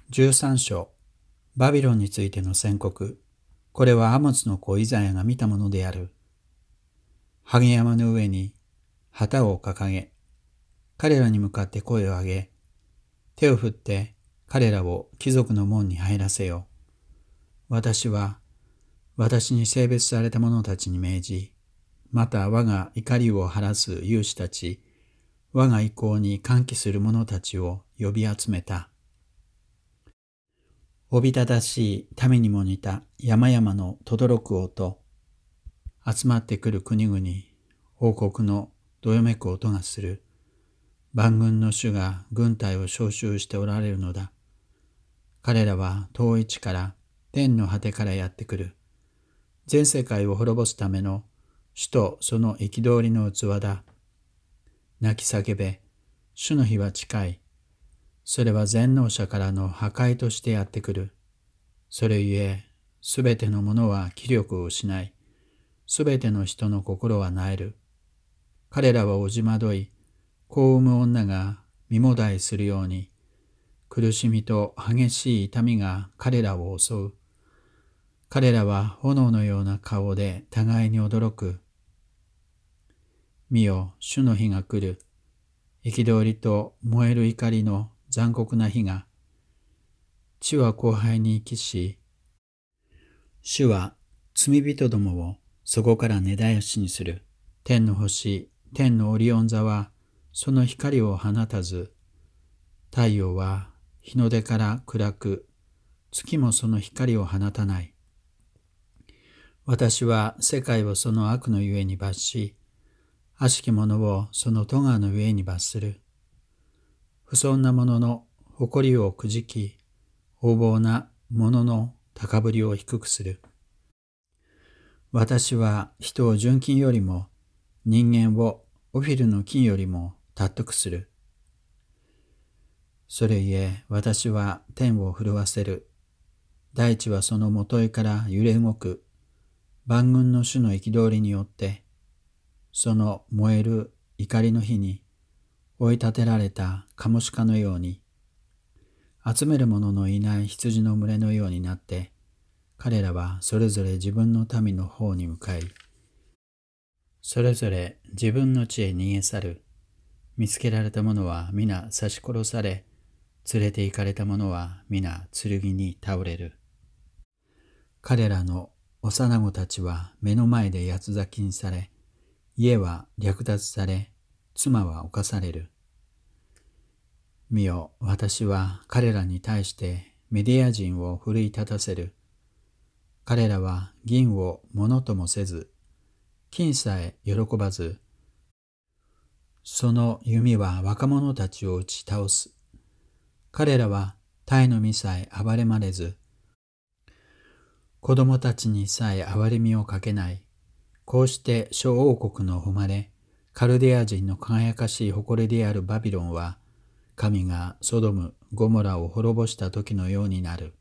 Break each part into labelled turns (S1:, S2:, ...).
S1: 13章、バビロンについての宣告。これはアモツの子イザヤが見たものである。萩山の上に旗を掲げ、彼らに向かって声を上げ、手を振って彼らを貴族の門に入らせよ。私は私に性別された者たちに命じ、また我が怒りを晴らす勇士たち、我が意向に歓喜する者たちを呼び集めた。おびただしい民にも似た山々の轟く音、集まってくる国々、王国のどよめく音がする。万軍の主が軍隊を召集しておられるのだ。彼らは遠い地から天の果てからやってくる。全世界を滅ぼすための主とその憤りの器だ。泣き叫べ、主の日は近い。それは全能者からの破壊としてやってくる。それゆえ、すべてのものは気力を失い、すべての人の心は萎える。彼らはおじまどい、子を産む女が身もだえするように、苦しみと激しい痛みが彼らを襲う。彼らは炎のような顔で互いに驚く。見よ、主の日が来る。憤りと燃える怒りの残酷な日が。地は荒廃に帰し、主は罪人どもをそこから根絶やしにする。天の星、天のオリオン座はその光を放たず、太陽は日の出から暗く、月もその光を放たない。私は世界をその悪のゆえに罰し、悪しき者をその咎のゆえに罰する。不遜な者の誇りをくじき、横暴な者の高ぶりを低くする。私は人を純金よりも、人間をオフィルの金よりも尊くする。それゆえ私は天を震わせる。大地はそのもといから揺れ動く。万軍の主の憤りによって、その燃える怒りの火に追い立てられたカモシカのように、集める者のいない羊の群れのようになって、彼らはそれぞれ自分の民の方に向かい、それぞれ自分の地へ逃げ去る。見つけられた者は皆刺し殺され、連れて行かれた者は皆剣に倒れる。彼らの幼子たちは目の前で八つ裂きにされ、家は略奪され、妻は侵される。見よ、私は彼らに対してメディア人を奮い立たせる。彼らは銀をものともせず、金さえ喜ばず、その弓は若者たちを打ち倒す。彼らは鯛の実さえ憐れまれず、子供たちにさえ憐れみをかけない。こうして諸王国の誉れ、カルデア人の輝かしい誇りであるバビロンは、神がソドム、ゴモラを滅ぼした時のようになる。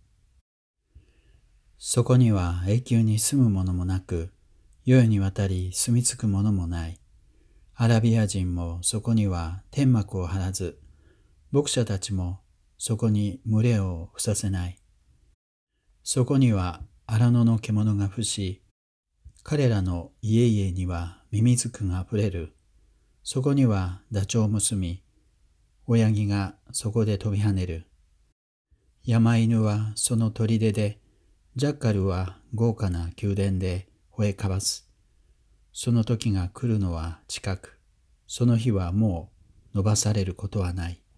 S1: そこには永久に住む者もなく、世にわたり住み着く者もない。アラビア人もそこには天幕を張らず、牧者たちもそこに群れを伏させない。そこには荒野の獣が伏し、彼らの家々にはミミズクがあふれる。そこにはダチョウも住み、親木がそこで飛び跳ねる。山犬はその砦で、ジャッカルは豪華な宮殿で吠えかわす。その時が来るのは近く、その日はもう伸ばされることはない。